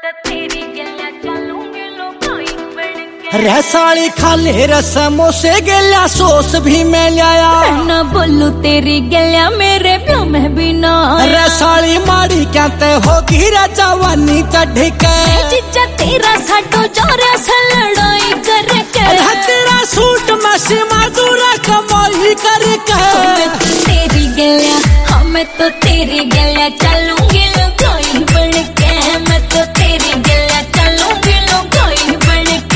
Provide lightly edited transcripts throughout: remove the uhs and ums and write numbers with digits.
रसाली खाले रसमों से गल्या सोस भी मैं लाया। ना बोलू तेरी गल्या मेरे प्यो में भी ना। रसाली माड़ी कहते होगी जवानी चढ़ के। जीजा तेरा साडो जोरे से लड़ाई करके। तेरा सूट में सीमा दूरा कमाई करके। तेरी गल्या हमें तो तेरी गल्या चलूंगी लुगाई बन के। मैं तो तेरी गल्या चलूंगी लुगाई बन के।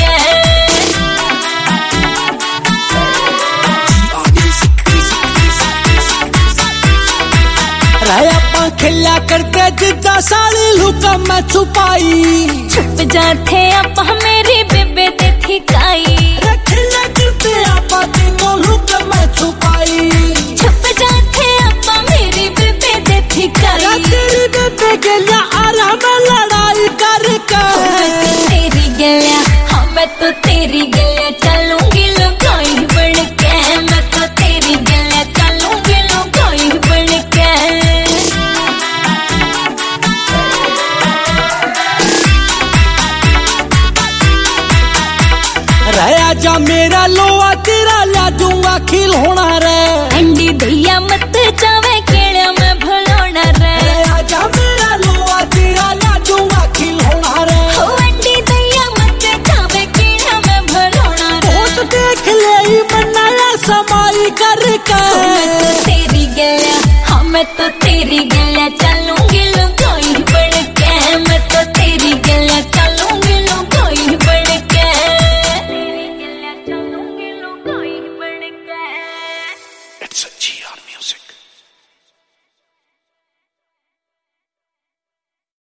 खिला करके जिद्दा साली लुका मैं छुपाई। छुप जाते आप मेरी बेबे दे थी काई। खिला करके आप तीनों लुका मैं छुपाई। छुप जाते आप मेरी बेबे दे थी काई। तेरी बेबे गल्या आला में लड़ाई करके। तेरी गल्या हमें तो तेरी गल्या चलूंगी लुगाई बन के। मैं तो तेरी गल्या चलूंगी लुगाई बन के। रहा जा मेरा लोआ तेरा ला दूंगा खिलौना रे। अंडी दैया मत जावे